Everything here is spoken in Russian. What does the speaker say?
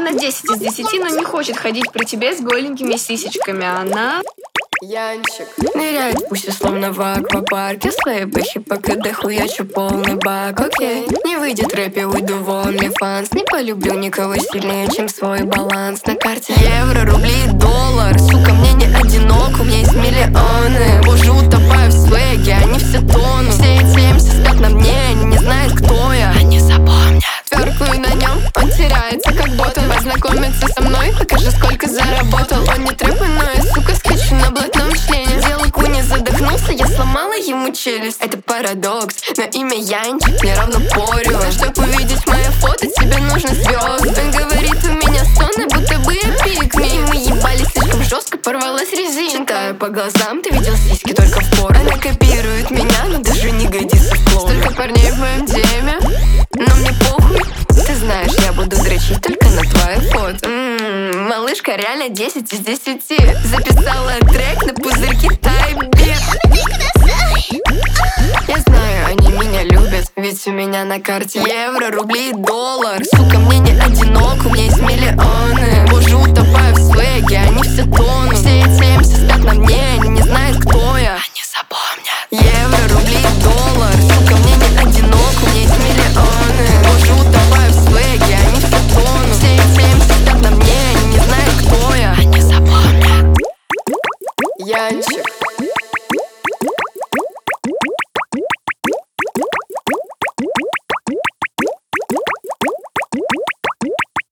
Она 10 из 10, но не хочет ходить при тебе с голенькими сисечками. Она... Янчик ныряет в пусть словно в аквапарке. Свои бэхи по КД хуячу полный бак. Окей, не выйдет рэп, я уйду в OnlyFans. Не полюблю никого сильнее, чем свой баланс. На карте евро, рубли и доллар. Сука, мне не одинок, у меня есть миллионы. Боже, утопаю в свеге, они все тонут. Все эти МС спят на мне, они не знают, кто я. Они запомнят. Тверкую на нем, он теряется как ботом. Познакомиться со мной, покажи, сколько заработал. Он не трэпа, но я, сука, скачу на блатном члене. Дело куни задохнулся, я сломала ему челюсть. Это парадокс, но имя Янчик не равно порю. Чтоб увидеть мое фото, тебе нужно звезд. Он говорит, у меня стоны, будто бы я пикми. И мы ебались слишком жестко, порвалась резинка. Читаю по глазам, ты видел сиськи только в порно. Она копирует меня, но даже не годится в клоуна. Столько парней в моем деме, но мне похуй. Ты знаешь, я буду дрочить только на твое фото. Малышка реально 10 из 10. Записала трек на пузырьки Type-Beat. Я знаю, они меня любят, ведь у меня на карте евро, рубли и доллар. Сука, мне не одинок, у меня есть миллионы. Боже, утопаю в свеге, они все тонут. Все эти